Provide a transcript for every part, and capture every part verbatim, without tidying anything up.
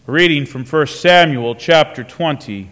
A reading from First Samuel chapter twenty.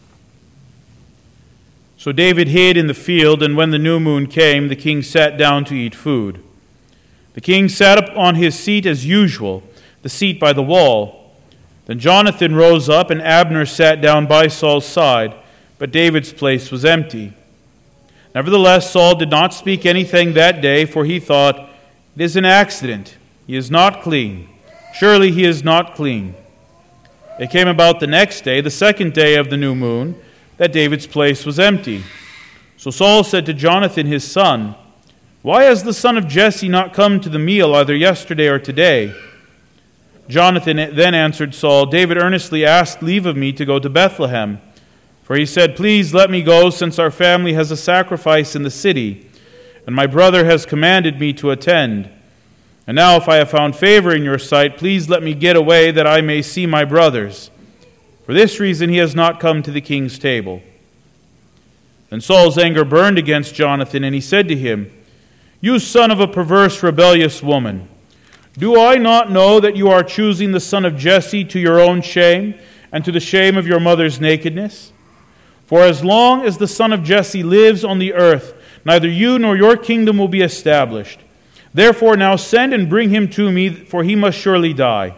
So David hid in the field, and when the new moon came, the king sat down to eat food. The king sat up on his seat as usual, the seat by the wall. Then Jonathan rose up, and Abner sat down by Saul's side, but David's place was empty. Nevertheless, Saul did not speak anything that day, for he thought, "It is an accident. He is not clean. Surely he is not clean." It came about the next day, the second day of the new moon, that David's place was empty. So Saul said to Jonathan his son, "Why has the son of Jesse not come to the meal either yesterday or today?" Jonathan then answered Saul, "David earnestly asked leave of me to go to Bethlehem. For he said, 'Please let me go, since our family has a sacrifice in the city, and my brother has commanded me to attend. And now if I have found favor in your sight, please let me get away that I may see my brothers.' For this reason he has not come to the king's table." Then Saul's anger burned against Jonathan, and he said to him, "You son of a perverse, rebellious woman, do I not know that you are choosing the son of Jesse to your own shame and to the shame of your mother's nakedness? For as long as the son of Jesse lives on the earth, neither you nor your kingdom will be established. Therefore now send and bring him to me, for he must surely die."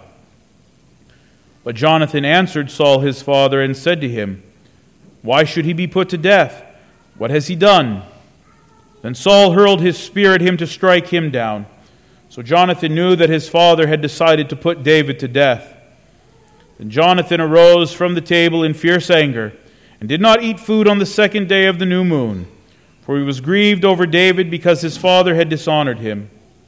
But Jonathan answered Saul his father and said to him, "Why should he be put to death? What has he done?" Then Saul hurled his spear at him to strike him down. So Jonathan knew that his father had decided to put David to death. Then Jonathan arose from the table in fierce anger, and did not eat food on the second day of the new moon, for he was grieved over David because his father had dishonored him.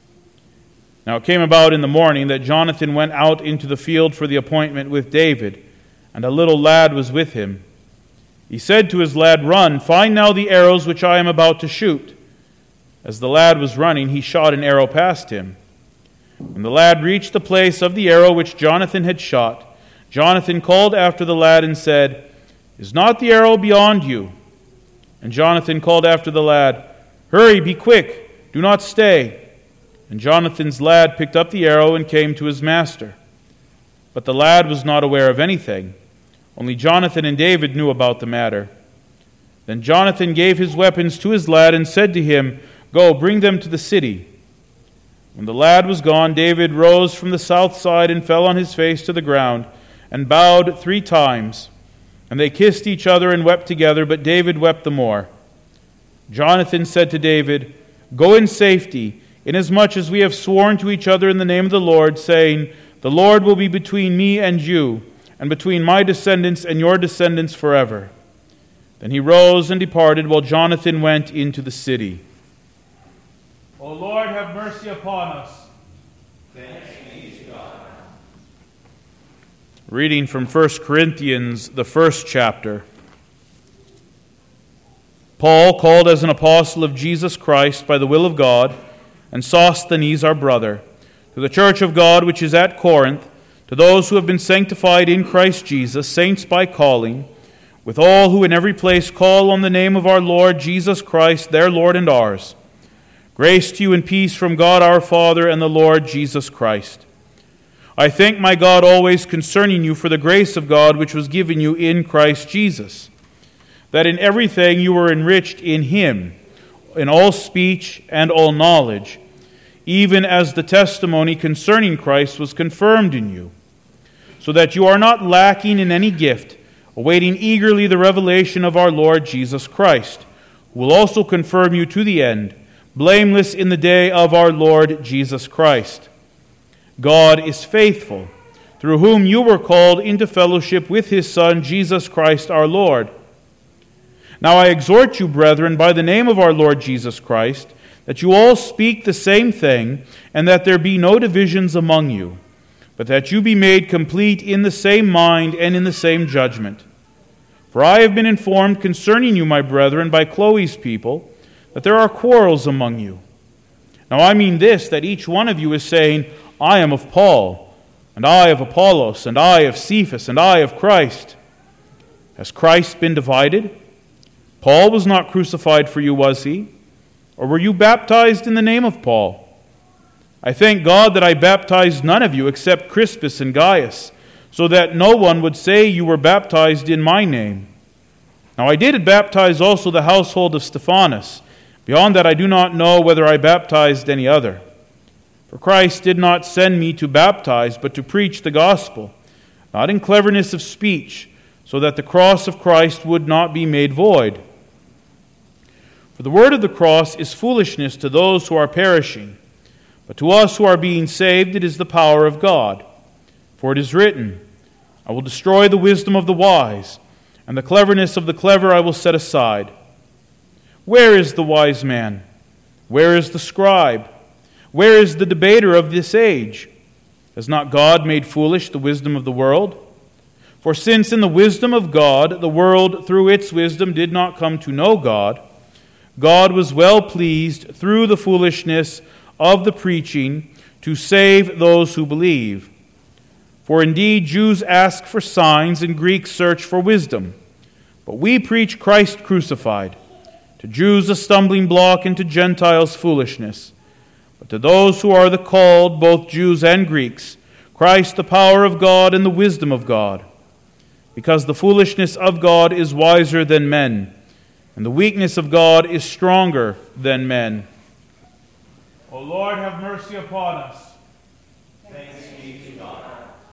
Now it came about in the morning that Jonathan went out into the field for the appointment with David, and a little lad was with him. He said to his lad, "Run, find now the arrows which I am about to shoot." As the lad was running, he shot an arrow past him. When the lad reached the place of the arrow which Jonathan had shot, Jonathan called after the lad and said, "Is not the arrow beyond you?" And Jonathan called after the lad, "Hurry, be quick, do not stay." And Jonathan's lad picked up the arrow and came to his master. But the lad was not aware of anything. Only Jonathan and David knew about the matter. Then Jonathan gave his weapons to his lad and said to him, "Go, bring them to the city." When the lad was gone, David rose from the south side and fell on his face to the ground and bowed three times. And they kissed each other and wept together, but David wept the more. Jonathan said to David, "Go in safety, inasmuch as we have sworn to each other in the name of the Lord, saying, 'The Lord will be between me and you, and between my descendants and your descendants forever.'" Then he rose and departed, while Jonathan went into the city. O Lord, have mercy upon us. Thanks be to God. Reading from First Corinthians, the first chapter. Paul, called as an apostle of Jesus Christ by the will of God, and Sosthenes our brother, to the church of God which is at Corinth, to those who have been sanctified in Christ Jesus, saints by calling, with all who in every place call on the name of our Lord Jesus Christ, their Lord and ours. Grace to you and peace from God our Father and the Lord Jesus Christ. I thank my God always concerning you for the grace of God which was given you in Christ Jesus, that in everything you were enriched in him, in all speech and all knowledge, even as the testimony concerning Christ was confirmed in you, so that you are not lacking in any gift, awaiting eagerly the revelation of our Lord Jesus Christ, who will also confirm you to the end, blameless in the day of our Lord Jesus Christ. God is faithful, through whom you were called into fellowship with his Son, Jesus Christ our Lord. Now I exhort you, brethren, by the name of our Lord Jesus Christ, that you all speak the same thing, and that there be no divisions among you, but that you be made complete in the same mind and in the same judgment. For I have been informed concerning you, my brethren, by Chloe's people, that there are quarrels among you. Now I mean this, that each one of you is saying, "I am of Paul, and I of Apollos, and I of Cephas, and I of Christ." Has Christ been divided? Paul was not crucified for you, was he? Or were you baptized in the name of Paul? I thank God that I baptized none of you except Crispus and Gaius, so that no one would say you were baptized in my name. Now I did baptize also the household of Stephanas. Beyond that I do not know whether I baptized any other. For Christ did not send me to baptize, but to preach the gospel, not in cleverness of speech, so that the cross of Christ would not be made void. For the word of the cross is foolishness to those who are perishing, but to us who are being saved it is the power of God. For it is written, I will destroy the wisdom of the wise, and the cleverness of the clever I will set aside. Where is the wise man? Where is the scribe? Where is the debater of this age? Has not God made foolish the wisdom of the world? For since in the wisdom of God the world through its wisdom did not come to know God, God was well pleased through the foolishness of the preaching to save those who believe. For indeed Jews ask for signs and Greeks search for wisdom. But we preach Christ crucified, to Jews a stumbling block and to Gentiles foolishness. But to those who are the called, both Jews and Greeks, Christ the power of God and the wisdom of God. Because the foolishness of God is wiser than men, and the weakness of God is stronger than men. O Lord, have mercy upon us. Thanks be to God.